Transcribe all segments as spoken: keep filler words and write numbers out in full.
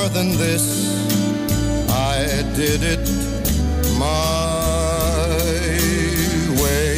more than this. I did it my way.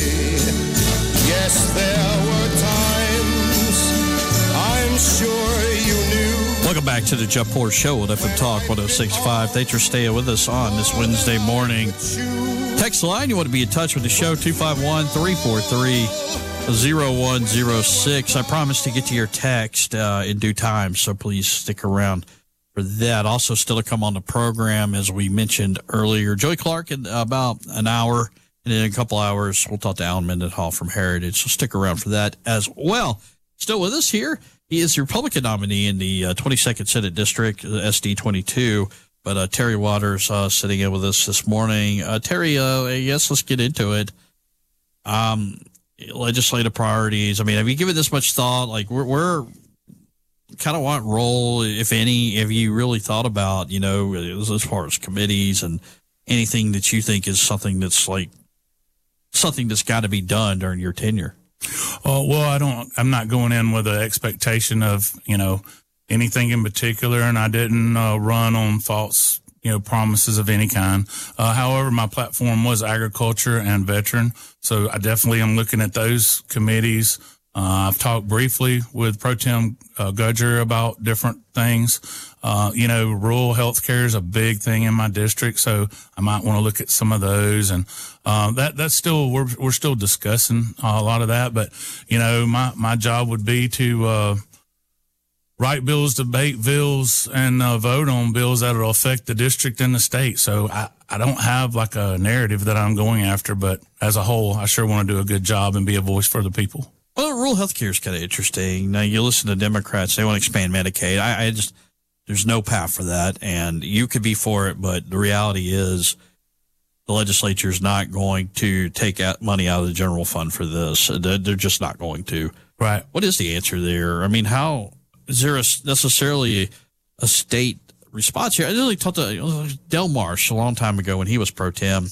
Yes, there were times I'm sure you knew. Welcome back to the Jeff Poor Show with F M Talk one oh six point five. Thanks for staying with us on this Wednesday morning. Text line, you want to be in touch with the show, two five one, three four three, zero one zero six. I promise to get to your text uh, in due time, so please stick around for that. Also, still to come on the program, as we mentioned earlier, Joey Clark in about an hour, and in a couple hours, we'll talk to Alan Mendenhall from Heritage, so stick around for that as well. Still with us here, he is the Republican nominee in the uh, twenty-second Senate District, S D twenty-two, but uh, Terry Waters uh, sitting in with us this morning. Uh, Terry, uh, yes, let's get into it. Um, legislative priorities. I mean, have you given this much thought? Like, we're, we're kind of what role, if any, have you really thought about, you know, as far as committees and anything that you think is something that's like something that's got to be done during your tenure? Oh, well, I don't, I'm not going in with an expectation of, you know, anything in particular, and I didn't uh, run on false, you know, promises of any kind. Uh, however, my platform was agriculture and veteran, so I definitely am looking at those committees. Uh, I've talked briefly with Pro Tem uh, Gudger about different things. Uh, you know, rural health care is a big thing in my district, so I might want to look at some of those. And uh, that that's still, we're we're still discussing uh, a lot of that. But, you know, my, my job would be to uh, write bills, debate bills, and uh, vote on bills that will affect the district and the state. So I, I don't have like a narrative that I'm going after, but as a whole, I sure want to do a good job and be a voice for the people. Well, rural health care is kind of interesting. Now, you listen to Democrats, they want to expand Medicaid. I, I just, there's no path for that, and you could be for it, but the reality is the legislature is not going to take out money out of the general fund for this. They're, they're just not going to. Right. What is the answer there? I mean, how is there a, necessarily a, a state response here? I really talked to Del Marsh a long time ago when he was pro tem.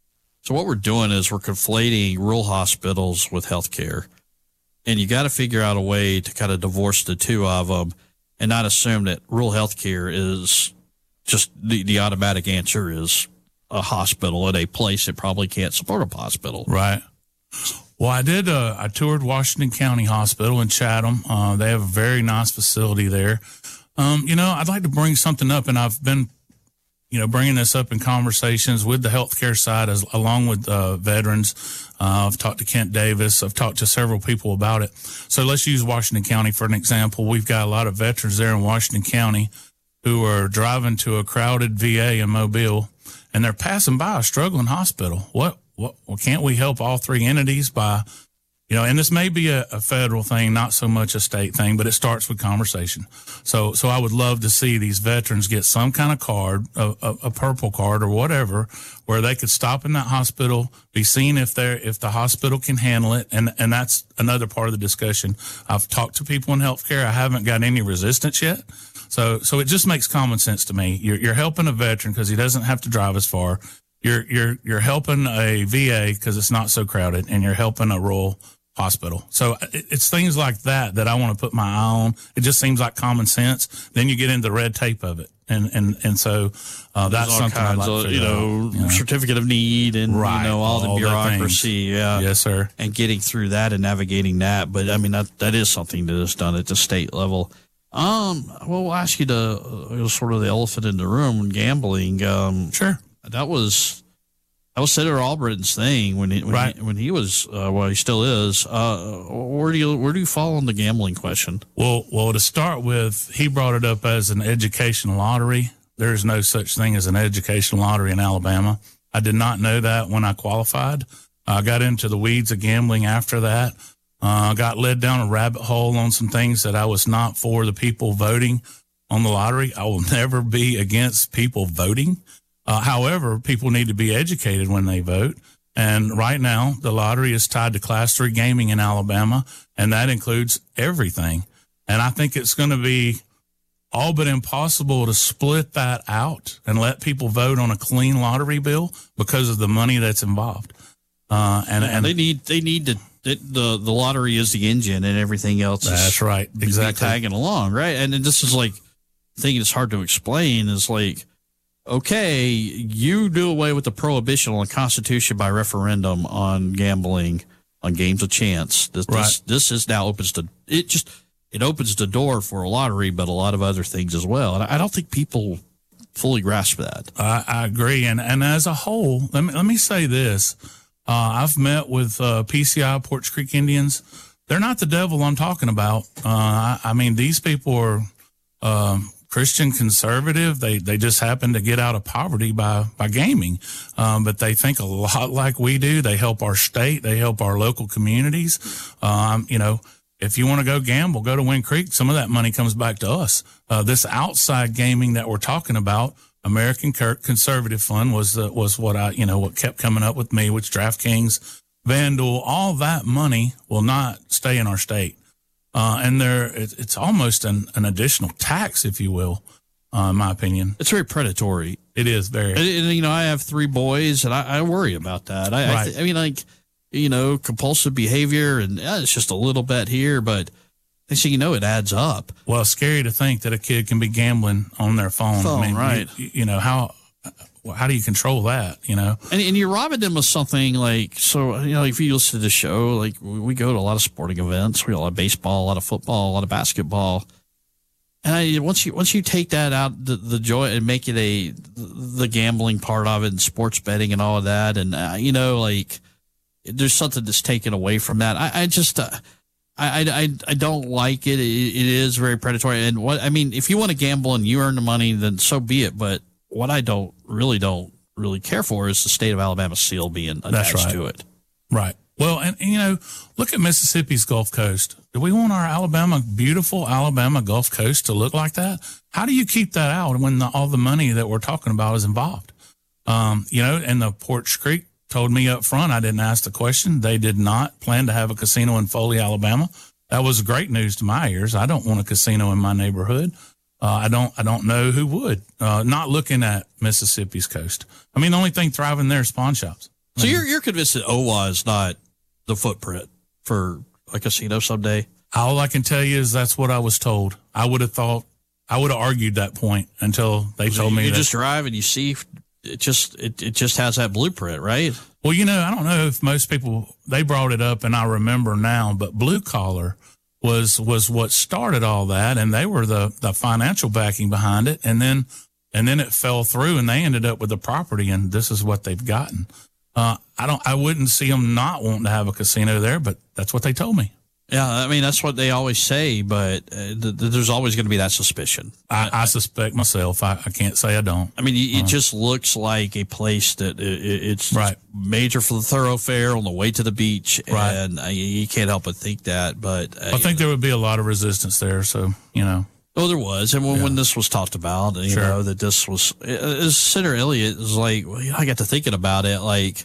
So what we're doing is we're conflating rural hospitals with health care. And you got to figure out a way to kind of divorce the two of them and not assume that rural health care is just the, the automatic answer is a hospital at a place that probably can't support a hospital. Right. Well, I did, uh, I toured Washington County Hospital in Chatham. Uh, they have a very nice facility there. Um, you know, I'd like to bring something up, and I've been, you know, bringing this up in conversations with the healthcare side as along with uh, veterans. Uh, I've talked to Kent Davis. I've talked to several people about it. So let's use Washington County for an example. We've got a lot of veterans there in Washington County who are driving to a crowded V A in Mobile, and they're passing by a struggling hospital. What, what, well, can't we help all three entities by, you know, and this may be a, a federal thing, not so much a state thing, but it starts with conversation. So, so I would love to see these veterans get some kind of card, a, a, a purple card or whatever, where they could stop in that hospital, be seen if they're, if the hospital can handle it. And, and that's another part of the discussion. I've talked to people in healthcare. I haven't got any resistance yet. So, so it just makes common sense to me. You're, you're helping a veteran because he doesn't have to drive as far. You're, you're, you're helping a V A because it's not so crowded, and you're helping a rural hospital. So it's things like that that I want to put my eye on. It just seems like common sense. Then you get into the red tape of it. And, and, and so, uh, that's something I'd like of, to, you know, you know, certificate of need and, right, you know, all, all the bureaucracy. Yeah. Yes, sir. And getting through that and navigating that. But I mean, that, that is something that is done at the state level. Um, well, we'll ask you to, uh, sort of the elephant in the room, gambling. Um, sure. That was, That was Senator Albritton's thing when he, when, right. he, when he was, uh, well, he still is. Uh, where do you, where do you fall on the gambling question? Well, well, to start with, he brought it up as an education lottery. There is no such thing as an education lottery in Alabama. I did not know that when I qualified. I got into the weeds of gambling after that. I uh, got led down a rabbit hole on some things that I was not for the people voting on the lottery. I will never be against people voting. Uh, however, people need to be educated when they vote. And right now, the lottery is tied to class three gaming in Alabama, and that includes everything. And I think it's going to be all but impossible to split that out and let people vote on a clean lottery bill because of the money that's involved. Uh, and, yeah, and they need, they need to, it, the, the lottery is the engine and everything else. That's is right. Exactly. Tagging along. Right. And this is like, thing that's hard to explain is like, okay, you do away with the prohibition on the Constitution by referendum on gambling on games of chance. This, right. this, this is now opens to it just it opens the door for a lottery, but a lot of other things as well. And I don't think people fully grasp that. I, I agree. And and as a whole, let me let me say this: uh, I've met with uh, P C I Poarch Creek Indians. They're not the devil I'm talking about. Uh, I, I mean, these people are um, Christian conservative. They they just happen to get out of poverty by by gaming, um, but they think a lot like we do. They help our state. They help our local communities. Um, you know, if you want to go gamble, go to Wind Creek. Some of that money comes back to us. Uh, this outside gaming that we're talking about, American Conservative Fund was uh, was what I you know what kept coming up with me, which DraftKings, FanDuel, all that money will not stay in our state. Uh, and there, it, it's almost an, an additional tax, if you will, uh, in my opinion. It's very predatory. It is very. And, and, you know, I have three boys, and I, I worry about that. I, right. I, th- I mean, like, you know, compulsive behavior, and yeah, it's just a little bet here, but next thing you know, it adds up. Well, it's scary to think that a kid can be gambling on their phone. phone I mean, right. You, you know, how how do you control that, you know? And, and you're robbing them of something like, so, you know, if you listen to the show, like we, we go to a lot of sporting events. We have a lot of baseball, a lot of football, a lot of basketball. And I, once you once you take that out, the, the joy, and make it a, the gambling part of it and sports betting and all of that. And, uh, you know, like there's something that's taken away from that. I, I just, uh, I, I, I don't like it. it. It is very predatory. And what, I mean, if you want to gamble and you earn the money, then so be it. But what I don't really don't really care for is the state of Alabama seal being attached right. to it. Right. Well, and, and, you know, look at Mississippi's Gulf Coast. Do we want our Alabama, beautiful Alabama Gulf Coast to look like that? How do you keep that out when the, all the money that we're talking about is involved? Um, you know, and the Poarch Creek told me up front, I didn't ask the question. They did not plan to have a casino in Foley, Alabama. That was great news to my ears. I don't want a casino in my neighborhood. Uh, I don't, I don't know who would, uh, not looking at Mississippi's coast. I mean, the only thing thriving there is pawn shops. So you're, you're convinced that O W A is not the footprint for a casino someday? All I can tell you is that's what I was told. I would have thought, I would have argued that point until they so told me you that. just drive and you see it just, it, it just has that blueprint, right? Well, you know, I don't know if most people, they brought it up and I remember now, but Blue Collar was was what started all that, and they were the the financial backing behind it, and then and then it fell through, and they ended up with the property, and this is what they've gotten. Uh, I don't, I wouldn't see them not wanting to have a casino there, but that's what they told me. Yeah, I mean that's what they always say, but uh, th- th- there's always going to be that suspicion. I, I suspect myself. I, I can't say I don't. I mean, it uh, just looks like a place that it, it's right. major for the thoroughfare on the way to the beach, right. and uh, you can't help but think that. But uh, I think there would be a lot of resistance there, so you know. Oh, there was, and when, Yeah. when this was talked about, you Sure. know that this was, uh, Senator Elliott was like, well, you know, I got to thinking about it, like.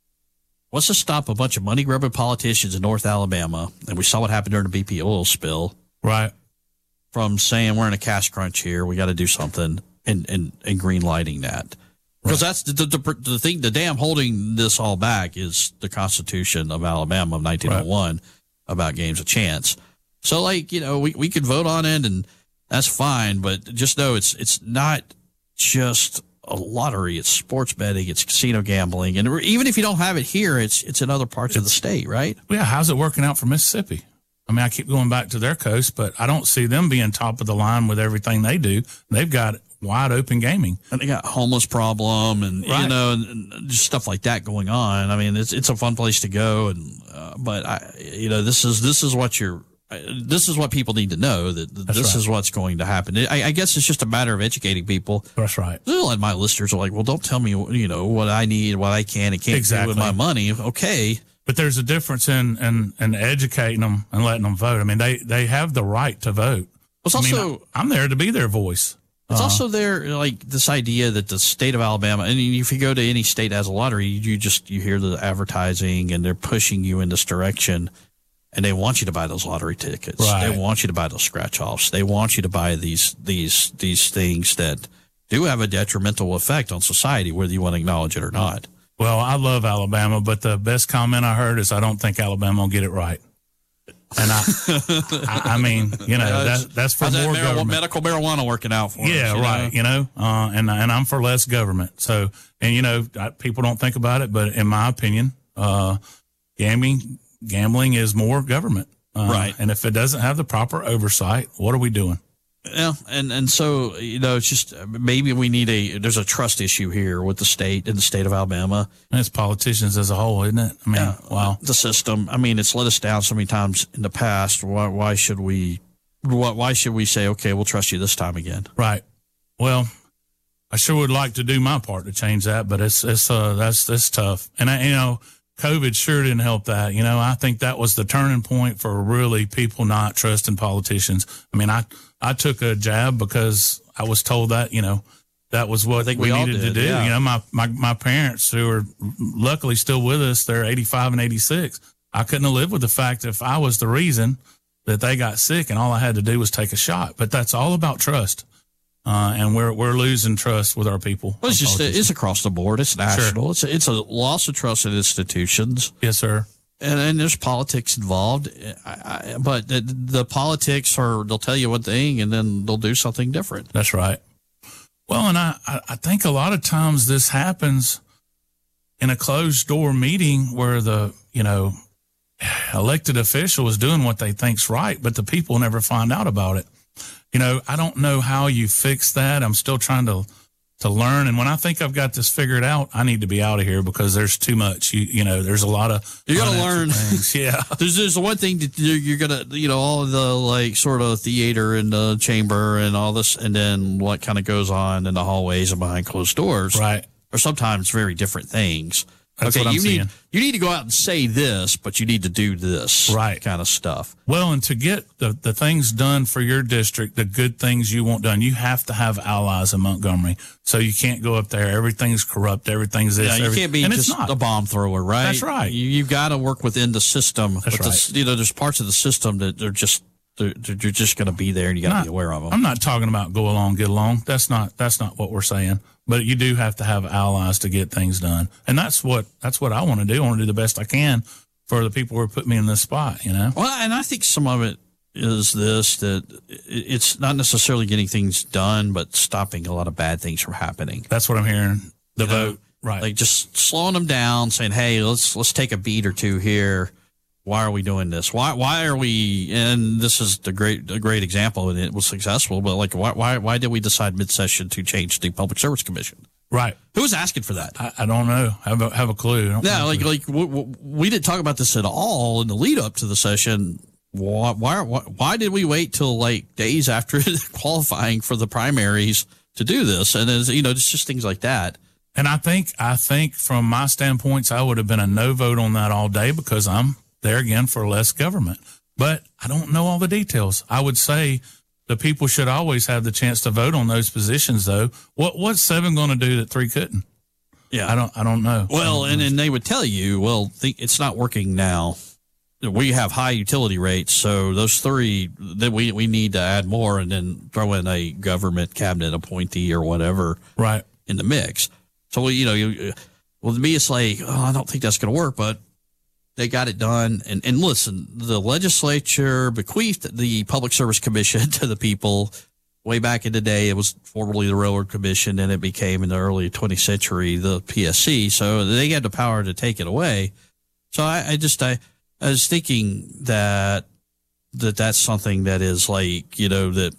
What's to stop a bunch of money grubbing politicians in North Alabama, and we saw what happened during the B P oil spill, Right. from saying we're in a cash crunch here, we got to do something, and and, and green lighting that, because right. that's the, the the thing. The dam holding this all back is the Constitution of Alabama of nineteen oh one right. about games of chance. So, like you know, we we could vote on it, and that's fine, but just know it's it's not just a lottery. It's sports betting. It's casino gambling, and even if you don't have it here, it's it's in other parts it's, of the state, right? Yeah. How's it working out for Mississippi? I mean, I keep going back to their coast, but I don't see them being top of the line with everything they do. They've got wide open gaming, and they got homeless problem, and right. you know, and, and just stuff like that going on. I mean, it's it's a fun place to go, and uh, but I, you know, this is this is what you're. This is what people need to know, that this right. is what's going to happen. I, I guess it's just a matter of educating people. That's right. A lot of my listeners are like, well, don't tell me, you know, what I need, what I can and can't exactly. do with my money. Okay. But there's a difference in, in, in educating them and letting them vote. I mean, they, they have the right to vote. It's I also, mean, I'm there to be their voice. It's uh, also there, like this idea that the state of Alabama, and if you go to any state that has a lottery, you just, you hear the advertising and they're pushing you in this direction. And they want you to buy those lottery tickets. Right. They want you to buy those scratch offs. They want you to buy these these these things that do have a detrimental effect on society, whether you want to acknowledge it or not. Well, I love Alabama, but the best comment I heard is I don't think Alabama will get it right. And I, I, I mean, you know, Yeah, that, that's for how's that more marijuana- government. medical marijuana working out for us. Yeah, you right. know? You know, uh, and and I'm for less government. So, and you know, I, people don't think about it, but in my opinion, uh, gambling gambling is more government. Uh, Right. And if it doesn't have the proper oversight, what are we doing? Yeah, and and so you know, it's just maybe we need a there's a trust issue here with the state in the state of Alabama. And it's politicians as a whole, isn't it? I mean, Yeah. wow. The system. I mean, it's let us down so many times in the past. Why why should we? Why, why should we say okay, we'll trust you this time again? Right. Well, I sure would like to do my part to change that, but it's it's uh that's that's tough. And I, you know, COVID sure didn't help that. You know, I think that was the turning point for really people not trusting politicians. I mean, I I took a jab because I was told that, you know, that was what I think we, we all needed did, to do. yeah. You know, my, my my parents who are luckily still with us, they're eighty-five and eighty-six. I couldn't have lived with the fact if I was the reason that they got sick and all I had to do was take a shot. But that's all about trust. Uh, and we're we're losing trust with our people. Well, it's our just politicians. it's across the board. It's national. It's a, it's a loss of trust in institutions. Yes, sir. And, and there's politics involved, I, I, but the, the politics are, they'll tell you one thing and then they'll do something different. That's right. Well, and I, I think a lot of times this happens in a closed door meeting where the, you know, elected official is doing what they think's right, but the people never find out about it. You know, I don't know how you fix that. I'm still trying to to learn. And when I think I've got this figured out, I need to be out of here because there's too much. You you know, there's a lot of You gotta unanswered learn. things. Yeah. There's there's one thing that you're, you're gonna, you know, all the like sort of theater and the chamber and all this, and then what kind of goes on in the hallways and behind closed doors, Right. are sometimes very different things. That's okay, what I'm you seeing. need you need to go out and say this, but you need to do this, Right. kind of stuff. Well, and to get the, the things done for your district, the good things you want done, you have to have allies in Montgomery. So you can't go up there. Everything's corrupt. Everything's this. Yeah, you every- can't be and it's just not. a bomb thrower, right? That's right. You, you've got to work within the system. That's but the, right. you know, there's parts of the system that they're just they're, they're just going to be there, and you got to Not- be aware of them. I'm not talking about go along, get along. That's not that's not what we're saying. But you do have to have allies to get things done, and that's what that's what I want to do. I want to do the best I can for the people who are putting me in this spot. You know. Well, and I think some of it is this, that it's not necessarily getting things done, but stopping a lot of bad things from happening. That's what I'm hearing. The You know, vote, right? Like just slowing them down, saying, "Hey, let's let's take a beat or two here. Why are we doing this? Why why are we?" And this is the great a great example, and it was successful. But like, why why why did we decide mid session to change the Public Service Commission? Right. Who was asking for that? I, I don't know. Have a have a clue. I don't Yeah, know. like like we, we didn't talk about this at all in the lead up to the session. Why why why, why did we wait till like days after qualifying for the primaries to do this? And it's, you know, it's just things like that. And I think I think from my standpoints, I would have been a no vote on that all day because I'm there again for less government. But I don't know all the details. I would say the people should always have the chance to vote on those positions, though. What what's seven going to do that three couldn't? Yeah, I don't I don't know. Well, I don't and know. then they would tell you, well, think it's not working now. We have high utility rates, so those three, then we we need to add more, and then throw in a government cabinet appointee or whatever right. in the mix. So you know, you, well, to me, it's like, oh, I don't think that's going to work, but they got it done. And and listen, the legislature bequeathed the Public Service Commission to the people way back in the day. It was formerly the Railroad Commission, and it became in the early twentieth century the P S C. So they had the power to take it away. So I, I just I, I was thinking that that that's something that is like, you know, that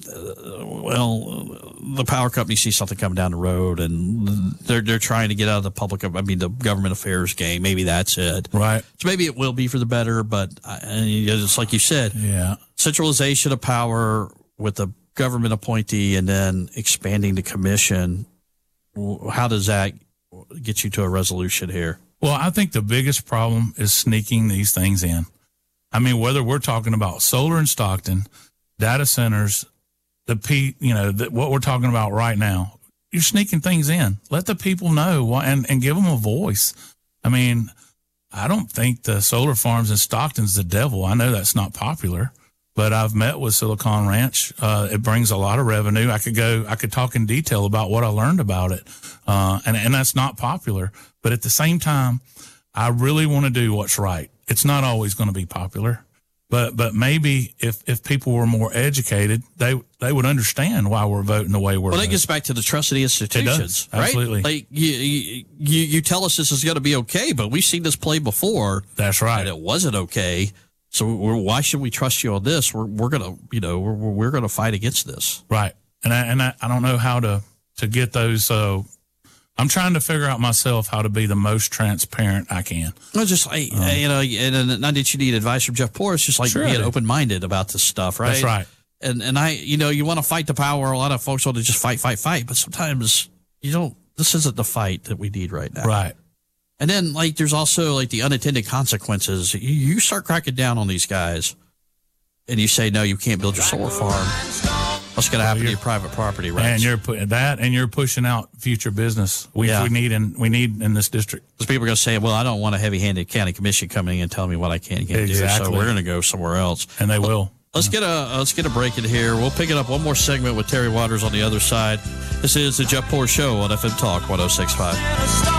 uh, well, the power company sees something coming down the road, and they're they're trying to get out of the public, I mean, the government affairs game. Maybe that's it. Right. So maybe it will be for the better, but I, it's like you said, Yeah. centralization of power with the government appointee and then expanding the commission. How does that get you to a resolution here? Well, I think the biggest problem is sneaking these things in. I mean, whether we're talking about solar in Stockton, data centers, the P, you know, the, what we're talking about right now, you're sneaking things in. Let the people know why, and, and give them a voice. I mean, I don't think the solar farms in Stockton's the devil. I know that's not popular, but I've met with Silicon Ranch. Uh, it brings a lot of revenue. I could go, I could talk in detail about what I learned about it. Uh, and, and that's not popular. But at the same time, I really want to do what's right. It's not always going to be popular. But but maybe if, if people were more educated, they they would understand why we're voting the way we're Well, voting. that gets back to the trust of the institutions, right? Absolutely. Like you, you, you you tell us this is going to be okay, but we've seen this play before. That's right. And it wasn't okay. So we're, why should we trust you on this? We're we're gonna you know we're we're gonna fight against this. Right. And I and I, I don't know how to to get those. Uh, I'm trying to figure out myself how to be the most transparent I can. No, just like, Um, you know, and, and not that you need advice from Jeff Poor. It's just like Sure I being do. open minded about this stuff, right? That's right. And and I, you know, you want to fight the power. A lot of folks want to just fight, fight, fight. But sometimes you don't. This isn't the fight that we need right now. Right. And then like there's also like the unintended consequences. You, you start cracking down on these guys, and you say no, you can't build your solar farm. What's going to happen to your private property rights? And you're putting that, and you're pushing out future business. We, Yeah. we need in we need in this district. Because people are going to say, well, I don't want a heavy-handed county commission coming in and telling me what I can and can't do. So Exactly. we're going to go somewhere else. And they will. Let's get a uh, let's get a break in here. We'll pick it up one more segment with Terry Waters on the other side. This is the Jeff Poor Show on F M Talk one oh six point five.